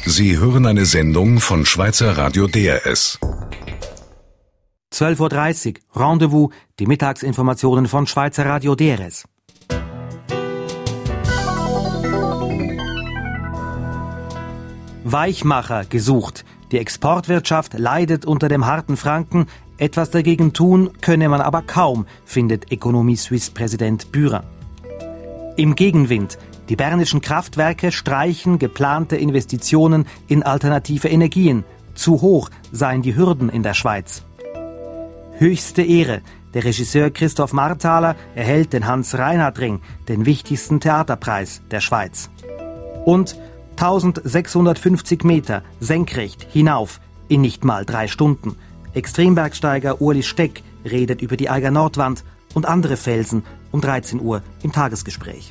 Sie hören eine Sendung von Schweizer Radio DRS. 12:30 Uhr, Rendezvous, die Mittagsinformationen von Schweizer Radio DRS. Weichmacher gesucht. Die Exportwirtschaft leidet unter dem harten Franken. Etwas dagegen tun könne man aber kaum, findet Economie Suisse Präsident Bührer. Im Gegenwind. Die bernischen Kraftwerke streichen geplante Investitionen in alternative Energien. Zu hoch seien die Hürden in der Schweiz. Höchste Ehre. Der Regisseur Christoph Marthaler erhält den Hans-Reinhardt-Ring, den wichtigsten Theaterpreis der Schweiz. Und 1650 Meter senkrecht hinauf in nicht mal 3 Stunden. Extrembergsteiger Uli Steck redet über die Eiger Nordwand und andere Felsen um 13 Uhr im Tagesgespräch.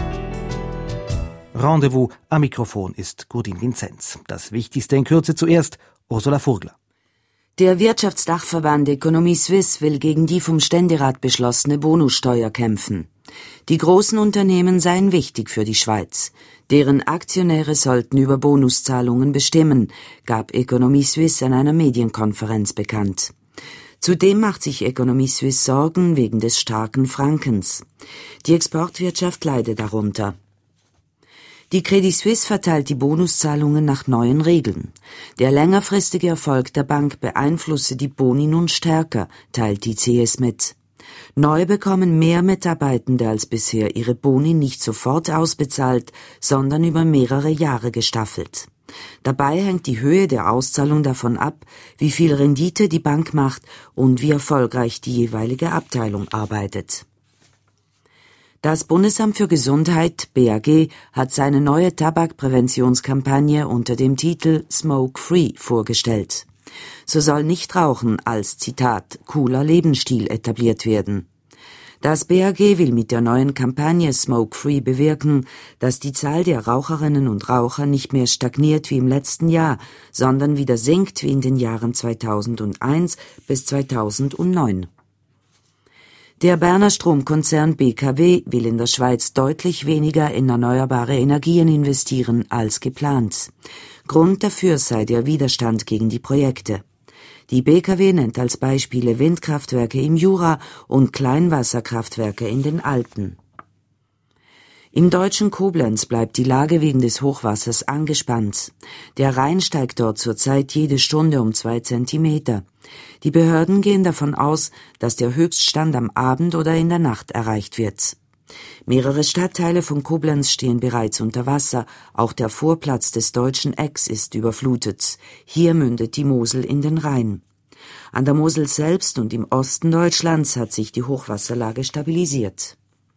Rendezvous am Mikrofon ist Gurdin Vinzenz. Das Wichtigste in Kürze zuerst, Ursula Furgler. Der Wirtschaftsdachverband Economie Suisse will gegen die vom Ständerat beschlossene Bonussteuer kämpfen. Die großen Unternehmen seien wichtig für die Schweiz. Deren Aktionäre sollten über Bonuszahlungen bestimmen, gab Economie Suisse an einer Medienkonferenz bekannt. Zudem macht sich Economie Suisse Sorgen wegen des starken Frankens. Die Exportwirtschaft leidet darunter. Die Credit Suisse verteilt die Bonuszahlungen nach neuen Regeln. Der längerfristige Erfolg der Bank beeinflusse die Boni nun stärker, teilt die CS mit. Neu bekommen mehr Mitarbeitende als bisher ihre Boni nicht sofort ausbezahlt, sondern über mehrere Jahre gestaffelt. Dabei hängt die Höhe der Auszahlung davon ab, wie viel Rendite die Bank macht und wie erfolgreich die jeweilige Abteilung arbeitet. Das Bundesamt für Gesundheit, BAG, hat seine neue Tabakpräventionskampagne unter dem Titel Smoke Free vorgestellt. So soll Nichtrauchen als, Zitat, cooler Lebensstil etabliert werden. Das BAG will mit der neuen Kampagne Smoke Free bewirken, dass die Zahl der Raucherinnen und Raucher nicht mehr stagniert wie im letzten Jahr, sondern wieder sinkt wie in den Jahren 2001 bis 2009. Der Berner Stromkonzern BKW will in der Schweiz deutlich weniger in erneuerbare Energien investieren als geplant. Grund dafür sei der Widerstand gegen die Projekte. Die BKW nennt als Beispiele Windkraftwerke im Jura und Kleinwasserkraftwerke in den Alpen. Im deutschen Koblenz bleibt die Lage wegen des Hochwassers angespannt. Der Rhein steigt dort zurzeit jede Stunde um 2 Zentimeter. Die Behörden gehen davon aus, dass der Höchststand am Abend oder in der Nacht erreicht wird. Mehrere Stadtteile von Koblenz stehen bereits unter Wasser. Auch der Vorplatz des Deutschen Ecks ist überflutet. Hier mündet die Mosel in den Rhein. An der Mosel selbst und im Osten Deutschlands hat sich die Hochwasserlage stabilisiert.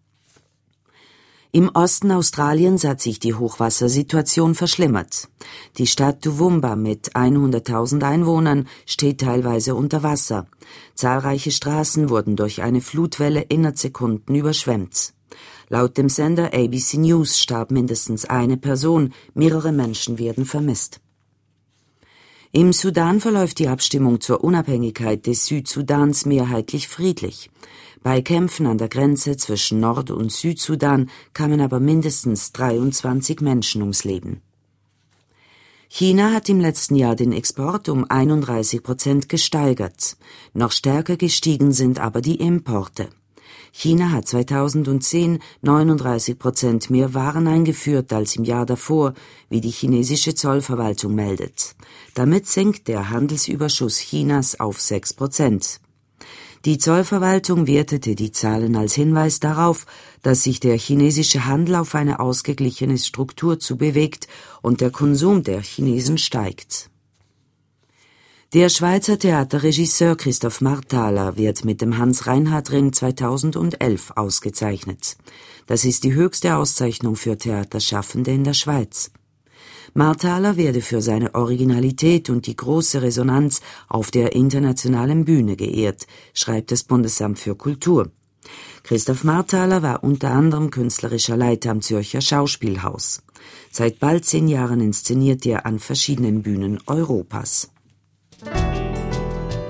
Im Osten Australiens hat sich die Hochwassersituation verschlimmert. Die Stadt Toowoomba mit 100.000 Einwohnern steht teilweise unter Wasser. Zahlreiche Straßen wurden durch eine Flutwelle innerhalb Sekunden überschwemmt. Laut dem Sender ABC News starb mindestens eine Person, mehrere Menschen werden vermisst. Im Sudan verläuft die Abstimmung zur Unabhängigkeit des Südsudans mehrheitlich friedlich. Bei Kämpfen an der Grenze zwischen Nord- und Südsudan kamen aber mindestens 23 Menschen ums Leben. China hat im letzten Jahr den Export um 31% gesteigert. Noch stärker gestiegen sind aber die Importe. China hat 2010 39% mehr Waren eingeführt als im Jahr davor, wie die chinesische Zollverwaltung meldet. Damit sinkt der Handelsüberschuss Chinas auf 6%. Die Zollverwaltung wertete die Zahlen als Hinweis darauf, dass sich der chinesische Handel auf eine ausgeglichene Struktur zubewegt und der Konsum der Chinesen steigt. Der Schweizer Theaterregisseur Christoph Marthaler wird mit dem Hans-Reinhardt-Ring 2011 ausgezeichnet. Das ist die höchste Auszeichnung für Theaterschaffende in der Schweiz. Marthaler werde für seine Originalität und die große Resonanz auf der internationalen Bühne geehrt, schreibt das Bundesamt für Kultur. Christoph Marthaler war unter anderem künstlerischer Leiter am Zürcher Schauspielhaus. Seit bald 10 Jahren inszeniert er an verschiedenen Bühnen Europas.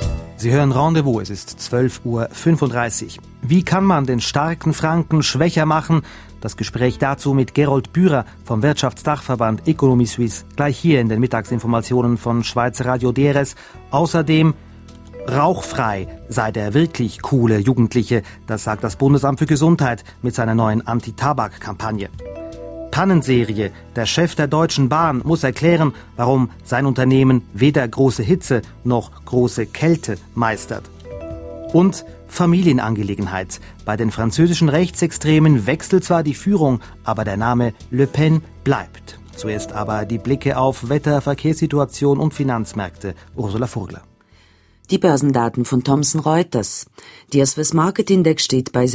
Sie hören Rendezvous, es ist 12:35 Uhr. Wie kann man den starken Franken schwächer machen? Das Gespräch dazu mit Gerold Bührer vom Wirtschaftsdachverband Economie Suisse, gleich hier in den Mittagsinformationen von Schweizer Radio DRS. Außerdem rauchfrei sei der wirklich coole Jugendliche, das sagt das Bundesamt für Gesundheit mit seiner neuen Anti-Tabak-Kampagne. Pannenserie. Der Chef der Deutschen Bahn muss erklären, warum sein Unternehmen weder große Hitze noch große Kälte meistert. Und Familienangelegenheit. Bei den französischen Rechtsextremen wechselt zwar die Führung, aber der Name Le Pen bleibt. Zuerst aber die Blicke auf Wetter, Verkehrssituation und Finanzmärkte. Ursula Vogler. Die Börsendaten von Thomson Reuters. Der Swiss Market Index steht bei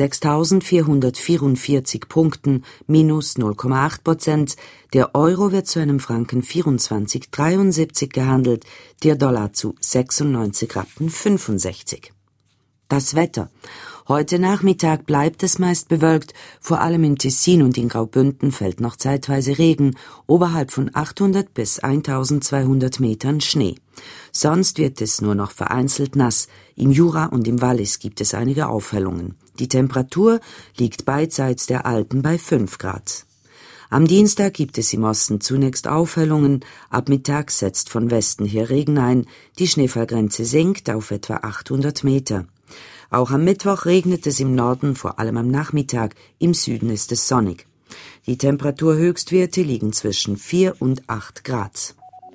6.444 Punkten, minus 0,8%. Der Euro wird zu einem Franken 24,73 gehandelt, der Dollar zu 96,65 Rappen. Das Wetter. Heute Nachmittag bleibt es meist bewölkt, vor allem in Tessin und in Graubünden fällt noch zeitweise Regen, oberhalb von 800 bis 1200 Metern Schnee. Sonst wird es nur noch vereinzelt nass, im Jura und im Wallis gibt es einige Aufhellungen. Die Temperatur liegt beidseits der Alpen bei 5 Grad. Am Dienstag gibt es im Osten zunächst Aufhellungen, ab Mittag setzt von Westen her Regen ein, die Schneefallgrenze sinkt auf etwa 800 Meter. Auch am Mittwoch regnet es im Norden, vor allem am Nachmittag, im Süden ist es sonnig. Die Temperaturhöchstwerte liegen zwischen 4 und 8 Grad.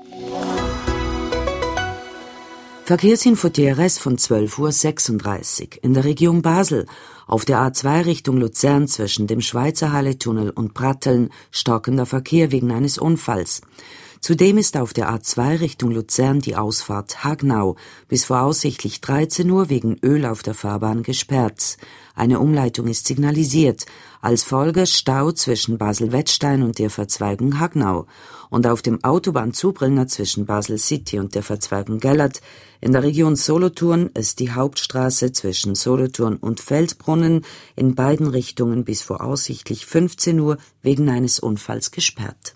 Verkehrsinfo DRS von 12:36 Uhr. In der Region Basel, auf der A2 Richtung Luzern zwischen dem Schweizer Halletunnel und Pratteln, stockender Verkehr wegen eines Unfalls. Zudem ist auf der A2 Richtung Luzern die Ausfahrt Hagnau bis voraussichtlich 13 Uhr wegen Öl auf der Fahrbahn gesperrt. Eine Umleitung ist signalisiert. Als Folge Stau zwischen Basel-Wettstein und der Verzweigung Hagnau. Und auf dem Autobahnzubringer zwischen Basel-City und der Verzweigung Gellert in der Region Solothurn ist die Hauptstraße zwischen Solothurn und Feldbrunnen in beiden Richtungen bis voraussichtlich 15 Uhr wegen eines Unfalls gesperrt.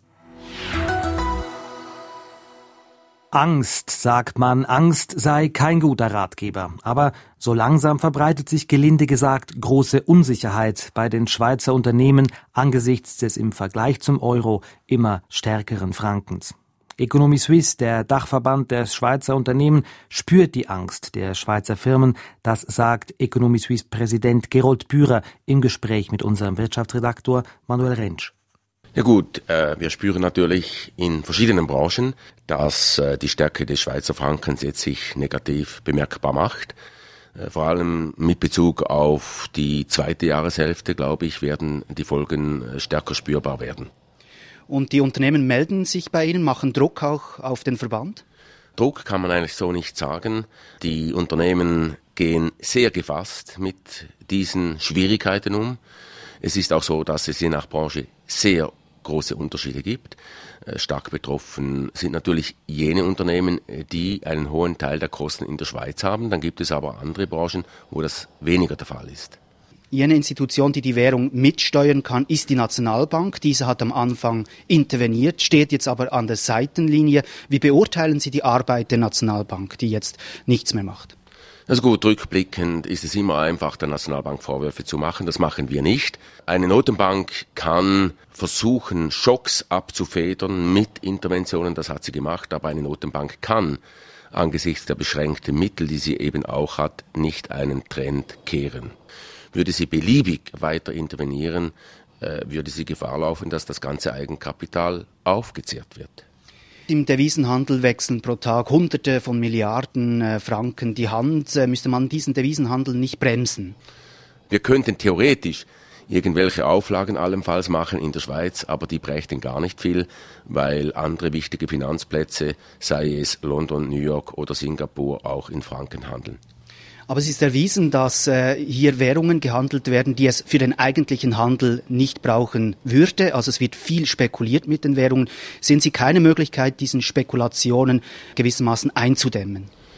Angst, sagt man, Angst sei kein guter Ratgeber. Aber so langsam verbreitet sich gelinde gesagt große Unsicherheit bei den Schweizer Unternehmen angesichts des im Vergleich zum Euro immer stärkeren Frankens. Economie Suisse, der Dachverband der Schweizer Unternehmen, spürt die Angst der Schweizer Firmen. Das sagt Economie Suisse Präsident Gerold Bührer im Gespräch mit unserem Wirtschaftsredaktor Manuel Rentsch. Ja gut, wir spüren natürlich in verschiedenen Branchen, dass die Stärke des Schweizer Frankens jetzt sich negativ bemerkbar macht. Vor allem mit Bezug auf die zweite Jahreshälfte, glaube ich, werden die Folgen stärker spürbar werden. Und die Unternehmen melden sich bei Ihnen, machen Druck auch auf den Verband? Druck kann man eigentlich so nicht sagen. Die Unternehmen gehen sehr gefasst mit diesen Schwierigkeiten um. Es ist auch so, dass es je nach Branche sehr große Unterschiede gibt. Stark betroffen sind natürlich jene Unternehmen, die einen hohen Teil der Kosten in der Schweiz haben. Dann gibt es aber andere Branchen, wo das weniger der Fall ist. Jene Institution, die die Währung mitsteuern kann, ist die Nationalbank. Diese hat am Anfang interveniert, steht jetzt aber an der Seitenlinie. Wie beurteilen Sie die Arbeit der Nationalbank, die jetzt nichts mehr macht? Also gut, rückblickend ist es immer einfach, der Nationalbank Vorwürfe zu machen. Das machen wir nicht. Eine Notenbank kann versuchen, Schocks abzufedern mit Interventionen. Das hat sie gemacht. Aber eine Notenbank kann angesichts der beschränkten Mittel, die sie eben auch hat, nicht einen Trend kehren. Würde sie beliebig weiter intervenieren, würde sie Gefahr laufen, dass das ganze Eigenkapital aufgezehrt wird. Im Devisenhandel wechseln pro Tag Hunderte von Milliarden Franken die Hand. Müsste man diesen Devisenhandel nicht bremsen? Wir könnten theoretisch irgendwelche Auflagen allenfalls machen in der Schweiz, aber die brächten gar nicht viel, weil andere wichtige Finanzplätze, sei es London, New York oder Singapur, auch in Franken handeln. Aber es ist erwiesen, dass hier Währungen gehandelt werden, die es für den eigentlichen Handel nicht brauchen würde. Also es wird viel spekuliert mit den Währungen. Sehen Sie keine Möglichkeit, diesen Spekulationen gewissermaßen einzudämmen?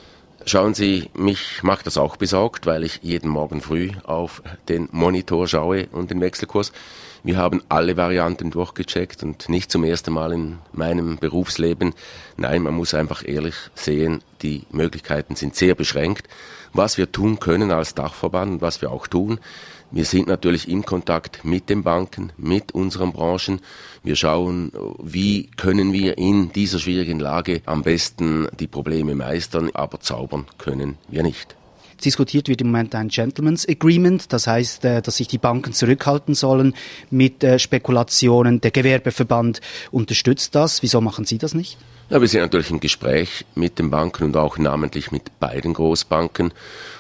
Schauen Sie, mich macht das auch besorgt, weil ich jeden Morgen früh auf den Monitor schaue und den Wechselkurs. Wir haben alle Varianten durchgecheckt und nicht zum ersten Mal in meinem Berufsleben. Nein, man muss einfach ehrlich sehen, die Möglichkeiten sind sehr beschränkt. Was wir tun können als Dachverband und was wir auch tun, wir sind natürlich im Kontakt mit den Banken, mit unseren Branchen. Wir schauen, wie können wir in dieser schwierigen Lage am besten die Probleme meistern, aber zaubern können wir nicht. Diskutiert wird im Moment ein Gentleman's Agreement, das heißt, dass sich die Banken zurückhalten sollen mit Spekulationen. Der Gewerbeverband unterstützt das. Wieso machen Sie das nicht? Ja, wir sind natürlich im Gespräch mit den Banken und auch namentlich mit beiden Großbanken.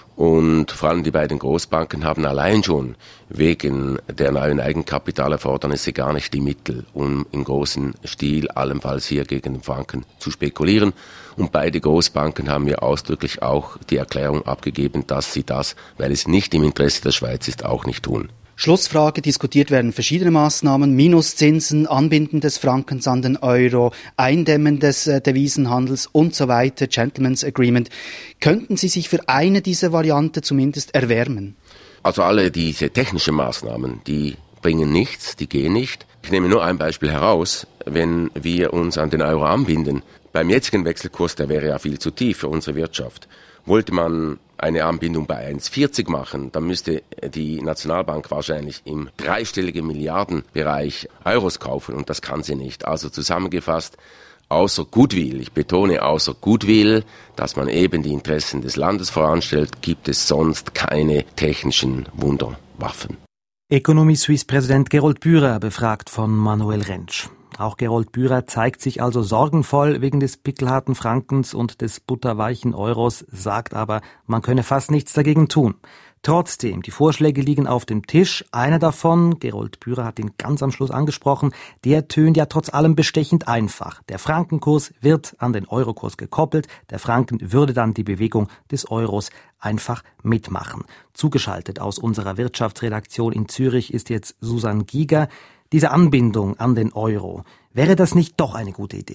Und vor allem die beiden Großbanken haben allein schon wegen der neuen Eigenkapitalerfordernisse gar nicht die Mittel, um im großen Stil allenfalls hier gegen den Franken zu spekulieren. Und beide Großbanken haben mir ausdrücklich auch die Erklärung abgegeben, dass sie das, weil es nicht im Interesse der Schweiz ist, auch nicht tun. Schlussfrage, diskutiert werden verschiedene Maßnahmen, Minuszinsen, Anbinden des Frankens an den Euro, Eindämmen des Devisenhandels und so weiter, Gentleman's Agreement. Könnten Sie sich für eine dieser Varianten zumindest erwärmen? Also alle diese technischen Maßnahmen, die bringen nichts, die gehen nicht. Ich nehme nur ein Beispiel heraus, wenn wir uns an den Euro anbinden. Beim jetzigen Wechselkurs, der wäre ja viel zu tief für unsere Wirtschaft. Wollte man eine Anbindung bei 1,40 machen, dann müsste die Nationalbank wahrscheinlich im dreistelligen Milliardenbereich Euros kaufen und das kann sie nicht. Also zusammengefasst, außer Goodwill, ich betone außer Goodwill, dass man eben die Interessen des Landes voranstellt, gibt es sonst keine technischen Wunderwaffen. Economy Suisse Präsident Gerold Bührer befragt von Manuel Rentsch. Auch Gerold Bührer zeigt sich also sorgenvoll wegen des pickelharten Frankens und des butterweichen Euros, sagt aber, man könne fast nichts dagegen tun. Trotzdem, die Vorschläge liegen auf dem Tisch. Einer davon, Gerold Bührer hat ihn ganz am Schluss angesprochen, der tönt ja trotz allem bestechend einfach. Der Frankenkurs wird an den Eurokurs gekoppelt. Der Franken würde dann die Bewegung des Euros einfach mitmachen. Zugeschaltet aus unserer Wirtschaftsredaktion in Zürich ist jetzt Susanne Giger. Diese Anbindung an den Euro, wäre das nicht doch eine gute Idee?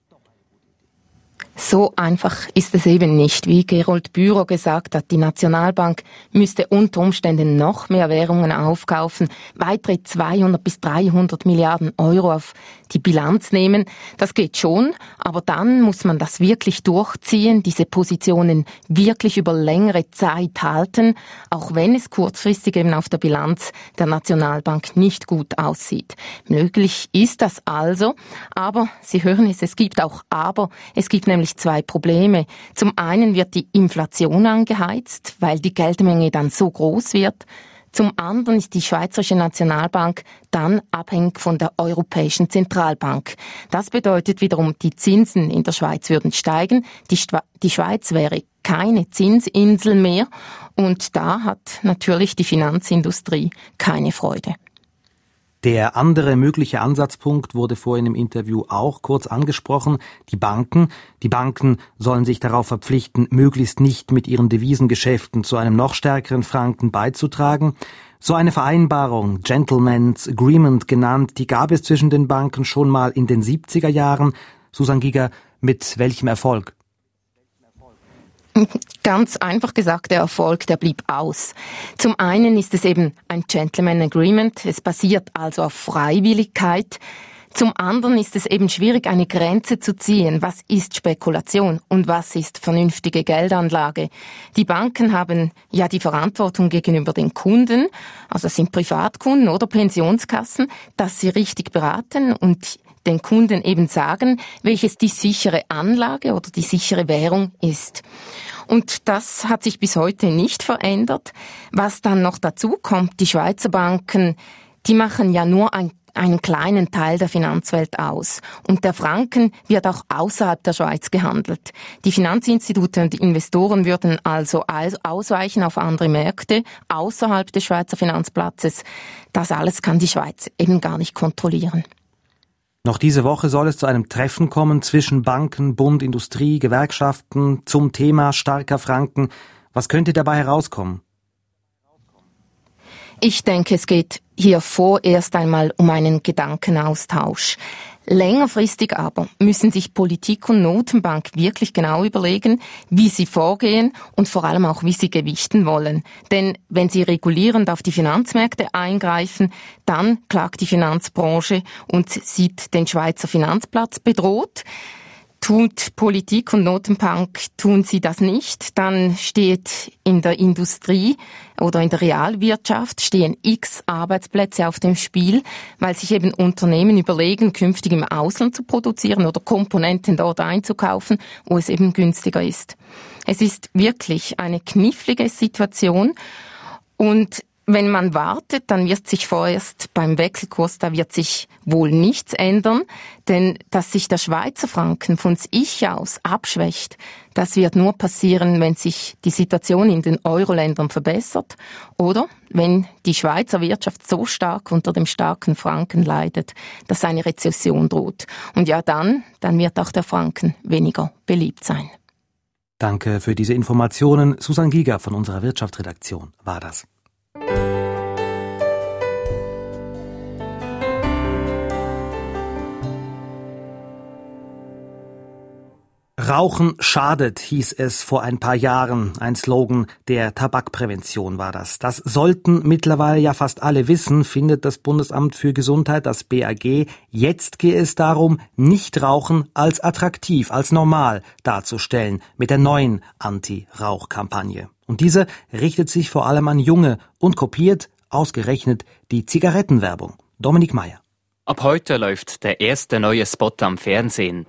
So einfach ist es eben nicht. Wie Gerold Bührer gesagt hat, die Nationalbank müsste unter Umständen noch mehr Währungen aufkaufen, weitere 200 bis 300 Milliarden Euro auf die Bilanz nehmen. Das geht schon, aber dann muss man das wirklich durchziehen, diese Positionen wirklich über längere Zeit halten, auch wenn es kurzfristig eben auf der Bilanz der Nationalbank nicht gut aussieht. Möglich ist das also, aber Sie hören es gibt auch Aber. Es gibt nämlich zwei Probleme. Zum einen wird die Inflation angeheizt, weil die Geldmenge dann so groß wird. Zum anderen ist die Schweizerische Nationalbank dann abhängig von der Europäischen Zentralbank. Das bedeutet wiederum, die Zinsen in der Schweiz würden steigen. Die Schweiz wäre keine Zinsinsel mehr und da hat natürlich die Finanzindustrie keine Freude. Der andere mögliche Ansatzpunkt wurde vorhin im Interview auch kurz angesprochen. Die Banken sollen sich darauf verpflichten, möglichst nicht mit ihren Devisengeschäften zu einem noch stärkeren Franken beizutragen. So eine Vereinbarung, Gentleman's Agreement genannt, die gab es zwischen den Banken schon mal in den 70er Jahren. Susanne Giger, mit welchem Erfolg? Ganz einfach gesagt, der Erfolg, der blieb aus. Zum einen ist es eben ein Gentleman Agreement, es basiert also auf Freiwilligkeit. Zum anderen ist es eben schwierig, eine Grenze zu ziehen. Was ist Spekulation und was ist vernünftige Geldanlage? Die Banken haben ja die Verantwortung gegenüber den Kunden, also das sind Privatkunden oder Pensionskassen, dass sie richtig beraten und den Kunden eben sagen, welches die sichere Anlage oder die sichere Währung ist. Und das hat sich bis heute nicht verändert. Was dann noch dazu kommt, die Schweizer Banken, die machen ja nur einen kleinen Teil der Finanzwelt aus. Und der Franken wird auch außerhalb der Schweiz gehandelt. Die Finanzinstitute und die Investoren würden also ausweichen auf andere Märkte außerhalb des Schweizer Finanzplatzes. Das alles kann die Schweiz eben gar nicht kontrollieren. Noch diese Woche soll es zu einem Treffen kommen zwischen Banken, Bund, Industrie, Gewerkschaften zum Thema starker Franken. Was könnte dabei herauskommen? Ich denke, es geht hier vorerst einmal um einen Gedankenaustausch. Längerfristig aber müssen sich Politik und Notenbank wirklich genau überlegen, wie sie vorgehen und vor allem auch, wie sie gewichten wollen. Denn wenn sie regulierend auf die Finanzmärkte eingreifen, dann klagt die Finanzbranche und sieht den Schweizer Finanzplatz bedroht. Tut Politik und Notenbank, tun sie das nicht, dann steht in der Industrie oder in der Realwirtschaft stehen x Arbeitsplätze auf dem Spiel, weil sich eben Unternehmen überlegen, künftig im Ausland zu produzieren oder Komponenten dort einzukaufen, wo es eben günstiger ist. Es ist wirklich eine knifflige Situation und wenn man wartet, dann wird sich vorerst beim Wechselkurs, da wird sich wohl nichts ändern, denn dass sich der Schweizer Franken von sich aus abschwächt, das wird nur passieren, wenn sich die Situation in den Euro-Ländern verbessert oder wenn die Schweizer Wirtschaft so stark unter dem starken Franken leidet, dass eine Rezession droht. Und ja, dann wird auch der Franken weniger beliebt sein. Danke für diese Informationen. Susan Giger von unserer Wirtschaftsredaktion war das. Rauchen schadet, hieß es vor ein paar Jahren. Ein Slogan der Tabakprävention war das. Das sollten mittlerweile ja fast alle wissen, findet das Bundesamt für Gesundheit, das BAG. Jetzt geht es darum, Nichtrauchen als attraktiv, als normal darzustellen mit der neuen Anti-Rauch-Kampagne. Und diese richtet sich vor allem an Junge und kopiert ausgerechnet die Zigarettenwerbung. Dominik Meyer. Ab heute läuft der erste neue Spot am Fernsehen.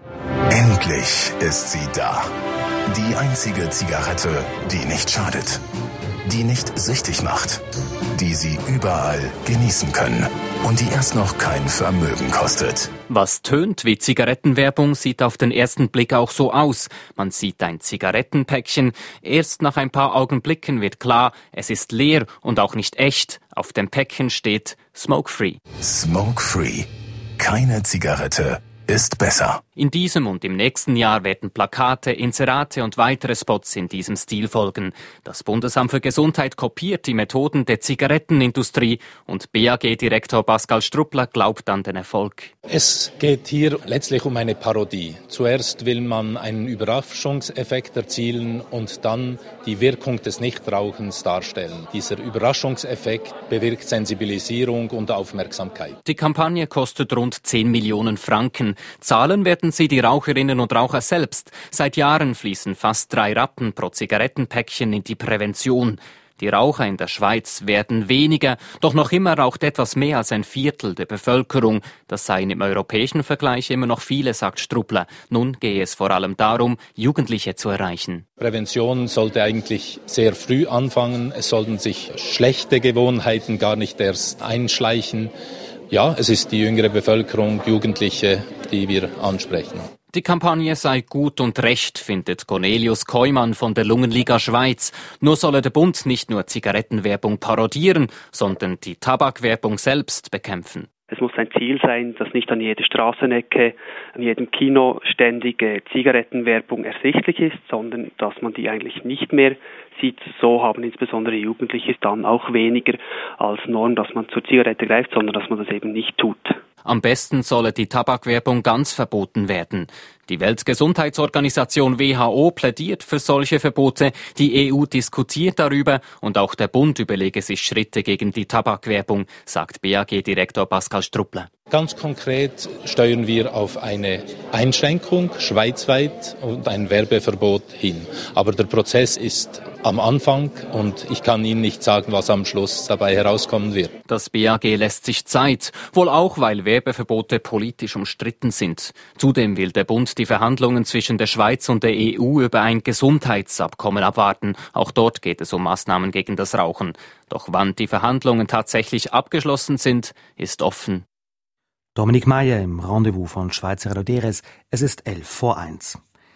Endlich ist sie da. Die einzige Zigarette, die nicht schadet, die nicht süchtig macht, die Sie überall genießen können und die erst noch kein Vermögen kostet. Was tönt wie Zigarettenwerbung, sieht auf den ersten Blick auch so aus. Man sieht ein Zigarettenpäckchen. Erst nach ein paar Augenblicken wird klar, es ist leer und auch nicht echt. Auf dem Päckchen steht Smoke Free. Smoke Free. Keine Zigarette ist besser. In diesem und im nächsten Jahr werden Plakate, Inserate und weitere Spots in diesem Stil folgen. Das Bundesamt für Gesundheit kopiert die Methoden der Zigarettenindustrie und BAG-Direktor Pascal Struppler glaubt an den Erfolg. Es geht hier letztlich um eine Parodie. Zuerst will man einen Überraschungseffekt erzielen und dann die Wirkung des Nichtrauchens darstellen. Dieser Überraschungseffekt bewirkt Sensibilisierung und Aufmerksamkeit. Die Kampagne kostet rund 10 Millionen Franken. Zahlen werden sie die Raucherinnen und Raucher selbst. Seit Jahren fließen fast 3 Rappen pro Zigarettenpäckchen in die Prävention. Die Raucher in der Schweiz werden weniger, doch noch immer raucht etwas mehr als ein Viertel der Bevölkerung. Das seien im europäischen Vergleich immer noch viele, sagt Struppler. Nun gehe es vor allem darum, Jugendliche zu erreichen. Prävention sollte eigentlich sehr früh anfangen. Es sollten sich schlechte Gewohnheiten gar nicht erst einschleichen. Ja, es ist die jüngere Bevölkerung, Jugendliche, die wir ansprechen. Die Kampagne sei gut und recht, findet Cornelius Keumann von der Lungenliga Schweiz. Nur solle der Bund nicht nur Zigarettenwerbung parodieren, sondern die Tabakwerbung selbst bekämpfen. Es muss ein Ziel sein, dass nicht an jeder Straßenecke, an jedem Kino ständige Zigarettenwerbung ersichtlich ist, sondern dass man die eigentlich nicht mehr sieht. So haben insbesondere Jugendliche dann auch weniger als Norm, dass man zur Zigarette greift, sondern dass man das eben nicht tut. Am besten solle die Tabakwerbung ganz verboten werden. Die Weltgesundheitsorganisation WHO plädiert für solche Verbote, die EU diskutiert darüber und auch der Bund überlege sich Schritte gegen die Tabakwerbung, sagt BAG-Direktor Pascal Struppler. Ganz konkret steuern wir auf eine Einschränkung schweizweit und ein Werbeverbot hin. Aber der Prozess ist am Anfang und ich kann Ihnen nicht sagen, was am Schluss dabei herauskommen wird. Das BAG lässt sich Zeit, wohl auch, weil Werbeverbote politisch umstritten sind. Zudem will der Bund die Verhandlungen zwischen der Schweiz und der EU über ein Gesundheitsabkommen abwarten. Auch dort geht es um Maßnahmen gegen das Rauchen. Doch wann die Verhandlungen tatsächlich abgeschlossen sind, ist offen. Dominik Meyer im Rendezvous von Schweizer Radio DRS. Es ist 11:01.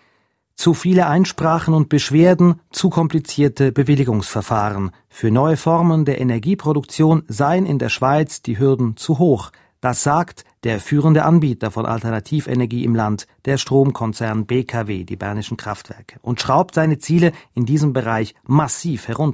Zu viele Einsprachen und Beschwerden, zu komplizierte Bewilligungsverfahren. Für neue Formen der Energieproduktion seien in der Schweiz die Hürden zu hoch. Das sagt der führende Anbieter von Alternativenergie im Land, der Stromkonzern BKW, die Bernischen Kraftwerke, und schraubt seine Ziele in diesem Bereich massiv herunter.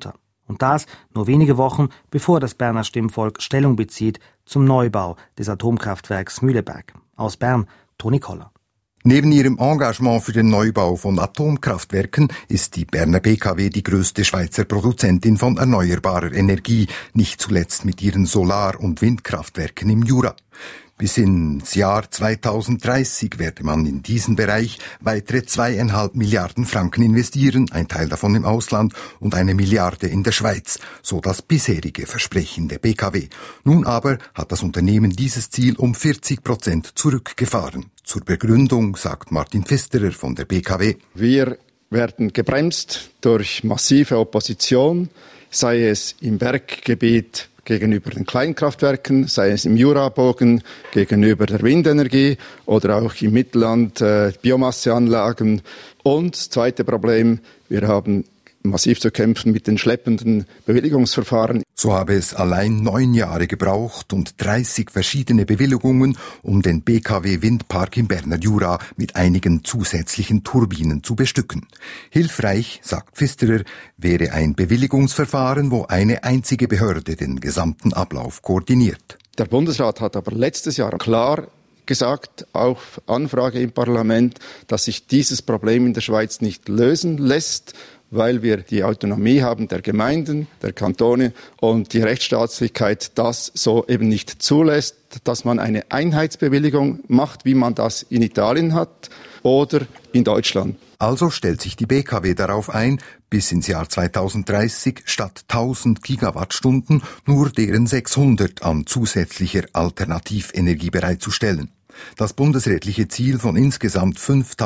Und das nur wenige Wochen, bevor das Berner Stimmvolk Stellung bezieht zum Neubau des Atomkraftwerks Mühleberg. Aus Bern, Toni Koller. Neben ihrem Engagement für den Neubau von Atomkraftwerken ist die Berner BKW die größte Schweizer Produzentin von erneuerbarer Energie, nicht zuletzt mit ihren Solar- und Windkraftwerken im Jura. Bis ins Jahr 2030 werde man in diesen Bereich weitere 2,5 Milliarden Franken investieren, ein Teil davon im Ausland und 1 Milliarde in der Schweiz, so das bisherige Versprechen der BKW. Nun aber hat das Unternehmen dieses Ziel um 40% zurückgefahren. Zur Begründung sagt Martin Pfisterer von der BKW: Wir werden gebremst durch massive Opposition, sei es im Berggebiet gegenüber den Kleinkraftwerken, sei es im Jurabogen gegenüber der Windenergie oder auch im Mittelland Biomasseanlagen. Und das zweite Problem, wir haben massiv zu kämpfen mit den schleppenden Bewilligungsverfahren. So habe es allein 9 Jahre gebraucht und 30 verschiedene Bewilligungen, um den BKW-Windpark im Berner Jura mit einigen zusätzlichen Turbinen zu bestücken. Hilfreich, sagt Pfisterer, wäre ein Bewilligungsverfahren, wo eine einzige Behörde den gesamten Ablauf koordiniert. Der Bundesrat hat aber letztes Jahr klar gesagt, auf Anfrage im Parlament, dass sich dieses Problem in der Schweiz nicht lösen lässt, weil wir die Autonomie haben der Gemeinden, der Kantone und die Rechtsstaatlichkeit das so eben nicht zulässt, dass man eine Einheitsbewilligung macht, wie man das in Italien hat oder in Deutschland. Also stellt sich die BKW darauf ein, bis ins Jahr 2030 statt 1000 Gigawattstunden nur deren 600 an zusätzlicher Alternativenergie bereitzustellen. Das bundesrätliche Ziel von insgesamt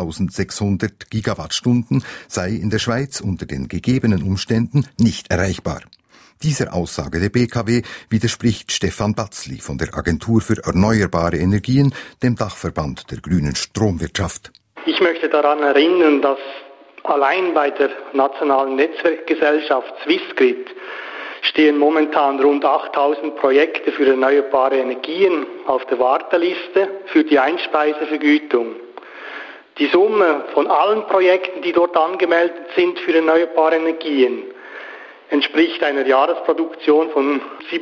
5.600 Gigawattstunden sei in der Schweiz unter den gegebenen Umständen nicht erreichbar. Dieser Aussage der BKW widerspricht Stefan Batzli von der Agentur für erneuerbare Energien, dem Dachverband der grünen Stromwirtschaft. Ich möchte daran erinnern, dass allein bei der nationalen Netzwerkgesellschaft Swissgrid stehen momentan rund 8.000 Projekte für erneuerbare Energien auf der Warteliste für die Einspeisevergütung. Die Summe von allen Projekten, die dort angemeldet sind für erneuerbare Energien, entspricht einer Jahresproduktion von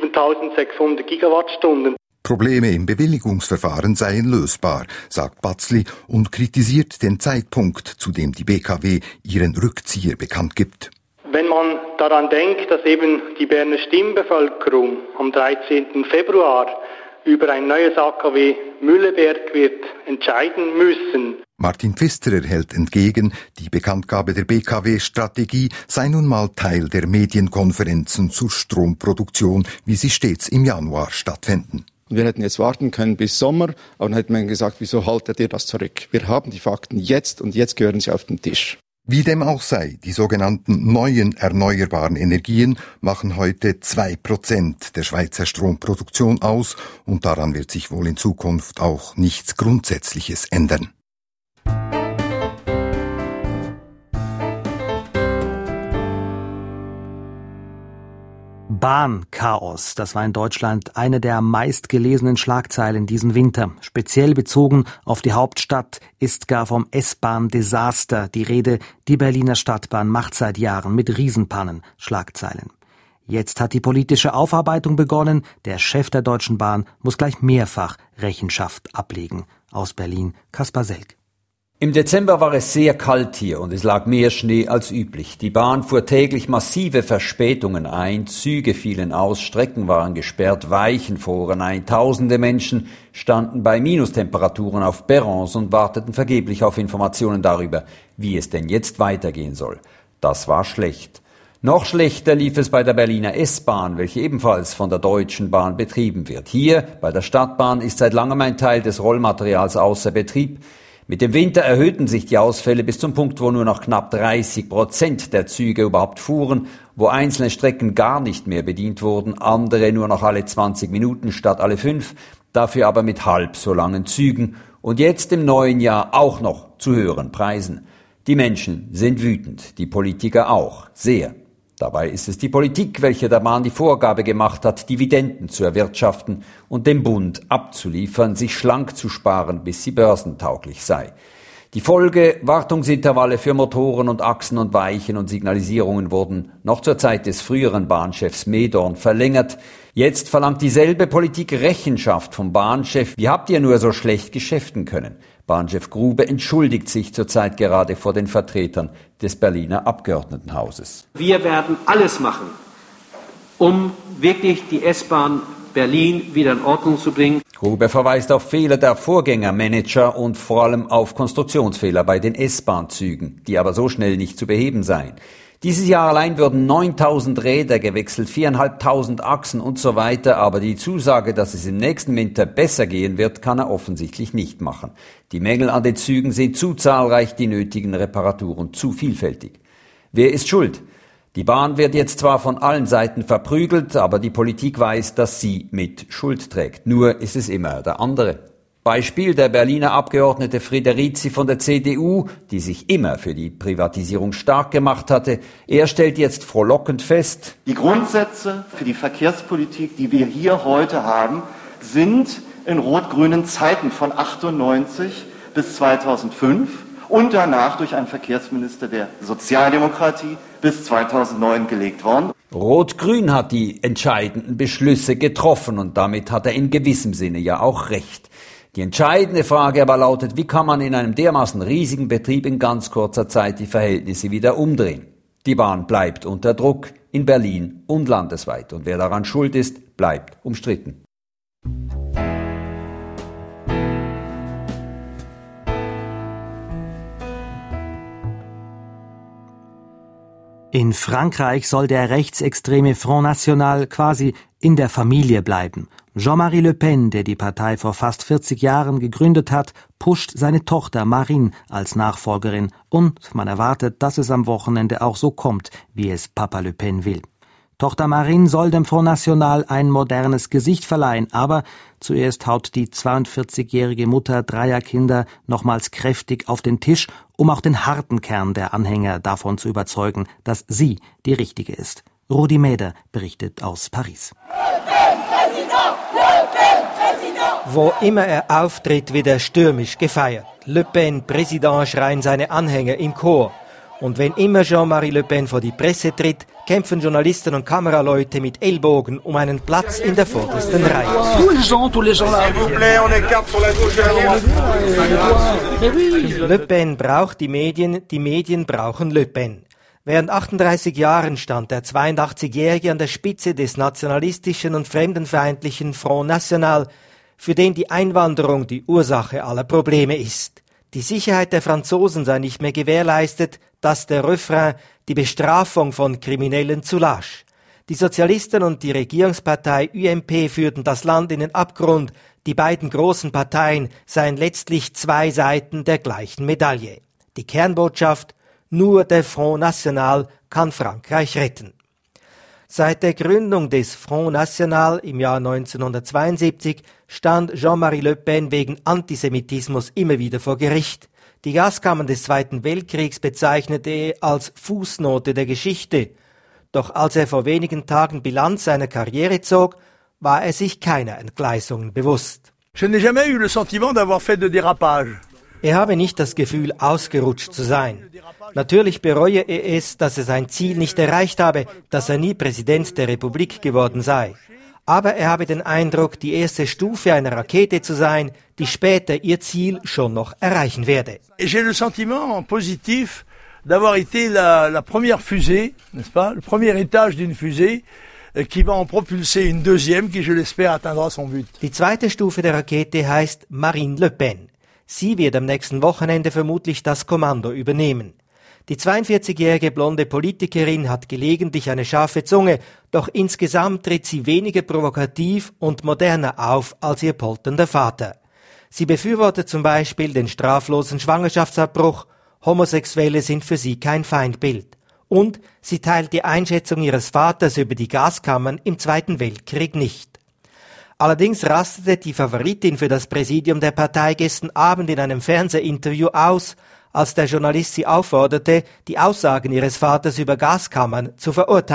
7.600 Gigawattstunden. Probleme im Bewilligungsverfahren seien lösbar, sagt Batzli und kritisiert den Zeitpunkt, zu dem die BKW ihren Rückzieher bekannt gibt. Wenn man daran denkt, dass eben die Berner Stimmbevölkerung am 13. Februar über ein neues AKW Mühleberg wird entscheiden müssen. Martin Pfisterer hält entgegen, die Bekanntgabe der BKW-Strategie sei nun mal Teil der Medienkonferenzen zur Stromproduktion, wie sie stets im Januar stattfinden. Wir hätten jetzt warten können bis Sommer, aber dann hätte man gesagt, wieso haltet ihr das zurück? Wir haben die Fakten jetzt und jetzt gehören sie auf den Tisch. Wie dem auch sei, die sogenannten neuen erneuerbaren Energien machen heute 2% der Schweizer Stromproduktion aus und daran wird sich wohl in Zukunft auch nichts Grundsätzliches ändern. Bahnchaos, das war in Deutschland eine der meistgelesenen Schlagzeilen diesen Winter. Speziell bezogen auf die Hauptstadt ist gar vom S-Bahn-Desaster die Rede. Die Berliner Stadtbahn macht seit Jahren mit Riesenpannen Schlagzeilen. Jetzt hat die politische Aufarbeitung begonnen. Der Chef der Deutschen Bahn muss gleich mehrfach Rechenschaft ablegen. Aus Berlin, Kaspar Selk. Im Dezember war es sehr kalt hier und es lag mehr Schnee als üblich. Die Bahn fuhr täglich massive Verspätungen ein, Züge fielen aus, Strecken waren gesperrt, Weichen froren ein. Tausende Menschen standen bei Minustemperaturen auf Perrons und warteten vergeblich auf Informationen darüber, wie es denn jetzt weitergehen soll. Das war schlecht. Noch schlechter lief es bei der Berliner S-Bahn, welche ebenfalls von der Deutschen Bahn betrieben wird. Hier, bei der Stadtbahn, ist seit langem ein Teil des Rollmaterials außer Betrieb. Mit dem Winter erhöhten sich die Ausfälle bis zum Punkt, wo nur noch knapp 30% der Züge überhaupt fuhren, wo einzelne Strecken gar nicht mehr bedient wurden, andere nur noch alle 20 Minuten statt alle 5, dafür aber mit halb so langen Zügen und jetzt im neuen Jahr auch noch zu höheren Preisen. Die Menschen sind wütend, die Politiker auch, sehr. Dabei ist es die Politik, welche der Bahn die Vorgabe gemacht hat, Dividenden zu erwirtschaften und dem Bund abzuliefern, sich schlank zu sparen, bis sie börsentauglich sei. Die Folge: Wartungsintervalle für Motoren und Achsen und Weichen und Signalisierungen wurden noch zur Zeit des früheren Bahnchefs Medorn verlängert. Jetzt verlangt dieselbe Politik Rechenschaft vom Bahnchef. Wie habt ihr nur so schlecht geschäften können? Bahnchef Grube entschuldigt sich zurzeit gerade vor den Vertretern des Berliner Abgeordnetenhauses. Wir werden alles machen, um wirklich die S-Bahn Berlin wieder in Ordnung zu bringen. Grube verweist auf Fehler der Vorgängermanager und vor allem auf Konstruktionsfehler bei den S-Bahn-Zügen, die aber so schnell nicht zu beheben seien. Dieses Jahr allein würden 9.000 Räder gewechselt, 4.500 Achsen und so weiter, aber die Zusage, dass es im nächsten Winter besser gehen wird, kann er offensichtlich nicht machen. Die Mängel an den Zügen sind zu zahlreich, die nötigen Reparaturen zu vielfältig. Wer ist schuld? Die Bahn wird jetzt zwar von allen Seiten verprügelt, aber die Politik weiß, dass sie mit Schuld trägt. Nur ist es immer der andere. Beispiel: der Berliner Abgeordnete Friederizi von der CDU, die sich immer für die Privatisierung stark gemacht hatte. Er stellt jetzt frohlockend fest: Die Grundsätze für die Verkehrspolitik, die wir hier heute haben, sind in rot-grünen Zeiten von 98 bis 2005 und danach durch einen Verkehrsminister der Sozialdemokratie bis 2009 gelegt worden. Rot-Grün hat die entscheidenden Beschlüsse getroffen und damit hat er in gewissem Sinne ja auch recht. Die entscheidende Frage aber lautet: Wie kann man in einem dermaßen riesigen Betrieb in ganz kurzer Zeit die Verhältnisse wieder umdrehen? Die Bahn bleibt unter Druck in Berlin und landesweit. Und wer daran schuld ist, bleibt umstritten. In Frankreich soll der rechtsextreme Front National quasi in der Familie bleiben. Jean-Marie Le Pen, der die Partei vor fast 40 Jahren gegründet hat, pusht seine Tochter Marine als Nachfolgerin und man erwartet, dass es am Wochenende auch so kommt, wie es Papa Le Pen will. Tochter Marine soll dem Front National ein modernes Gesicht verleihen, aber zuerst haut die 42-jährige Mutter dreier Kinder nochmals kräftig auf den Tisch, um auch den harten Kern der Anhänger davon zu überzeugen, dass sie die Richtige ist. Rudi Mäder berichtet aus Paris. Wo immer er auftritt, wird er stürmisch gefeiert. Le Pen, Präsident, schreien seine Anhänger im Chor. Und wenn immer Jean-Marie Le Pen vor die Presse tritt, kämpfen Journalisten und Kameraleute mit Ellbogen um einen Platz in der vordersten Reihe. Le Pen braucht die Medien brauchen Le Pen. Während 38 Jahren stand der 82-Jährige an der Spitze des nationalistischen und fremdenfeindlichen Front National, für den die Einwanderung die Ursache aller Probleme ist. Die Sicherheit der Franzosen sei nicht mehr gewährleistet, das der Refrain, die Bestrafung von Kriminellen zu lasch. Die Sozialisten und die Regierungspartei UMP führten das Land in den Abgrund. Die beiden großen Parteien seien letztlich zwei Seiten der gleichen Medaille. Die Kernbotschaft: Nur der Front National kann Frankreich retten. Seit der Gründung des Front National im Jahr 1972 stand Jean-Marie Le Pen wegen Antisemitismus immer wieder vor Gericht. Die Gaskammern des Zweiten Weltkriegs bezeichnete er als Fußnote der Geschichte. Doch als er vor wenigen Tagen Bilanz seiner Karriere zog, war er sich keiner Entgleisungen bewusst. Je n'ai jamais eu le sentiment d'avoir fait de dérapage. Er habe nicht das Gefühl, ausgerutscht zu sein. Natürlich bereue er es, dass er sein Ziel nicht erreicht habe, dass er nie Präsident der Republik geworden sei. Aber er habe den Eindruck, die erste Stufe einer Rakete zu sein, die später ihr Ziel schon noch erreichen werde. J'ai le sentiment positif d'avoir été la première fusée, n'est-ce pas, le premier étage d'une fusée, qui va en propulser une deuxième, qui je l'espère atteindra son but. Die zweite Stufe der Rakete heißt Marine Le Pen. Sie wird am nächsten Wochenende vermutlich das Kommando übernehmen. Die 42-jährige blonde Politikerin hat gelegentlich eine scharfe Zunge, doch insgesamt tritt sie weniger provokativ und moderner auf als ihr polternder Vater. Sie befürwortet zum Beispiel den straflosen Schwangerschaftsabbruch, Homosexuelle sind für sie kein Feindbild. Und sie teilt die Einschätzung ihres Vaters über die Gaskammern im Zweiten Weltkrieg nicht. Allerdings rastete die Favoritin für das Präsidium der Partei gestern Abend in einem Fernsehinterview aus, als der Journalist sie aufforderte, die Aussagen ihres Vaters über Gaskammern zu verurteilen.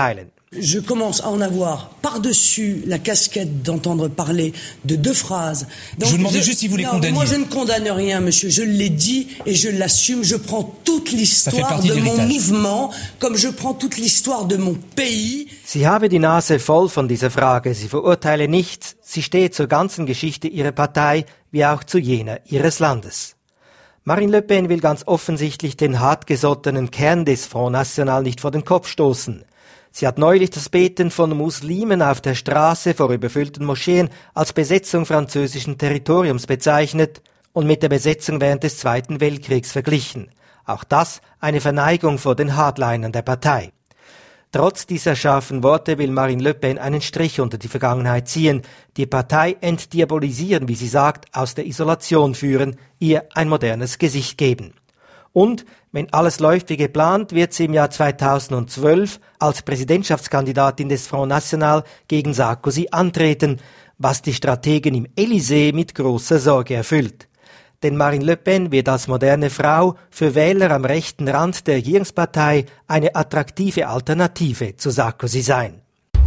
Je commence à en avoir par-dessus la casquette d'entendre parler de 2 phrases. Donc, je vous demandais juste si vous les condamniez. Moi, je ne condamne rien, monsieur. Je l'ai dit et je l'assume. Je prends toute l'histoire de mon mouvement, comme je prends toute l'histoire de mon pays. Sie habe die Nase voll von dieser Frage. Sie verurteile nichts. Sie steht zur ganzen Geschichte ihrer Partei, wie auch zu jener ihres Landes. Marine Le Pen will ganz offensichtlich den hartgesottenen Kern des Front National nicht vor den Kopf stoßen. Sie hat neulich das Beten von Muslimen auf der Straße vor überfüllten Moscheen als Besetzung französischen Territoriums bezeichnet und mit der Besetzung während des Zweiten Weltkriegs verglichen. Auch das eine Verneigung vor den Hardlinern der Partei. Trotz dieser scharfen Worte will Marine Le Pen einen Strich unter die Vergangenheit ziehen, die Partei entdiabolisieren, wie sie sagt, aus der Isolation führen, ihr ein modernes Gesicht geben. Und, wenn alles läuft wie geplant, wird sie im Jahr 2012 als Präsidentschaftskandidatin des Front National gegen Sarkozy antreten, was die Strategen im Élysée mit großer Sorge erfüllt. Denn Marine Le Pen wird als moderne Frau für Wähler am rechten Rand der Regierungspartei eine attraktive Alternative zu Sarkozy sein.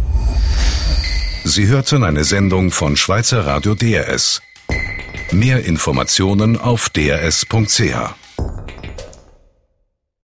Sie hörten eine Sendung von Schweizer Radio DRS. Mehr Informationen auf drs.ch.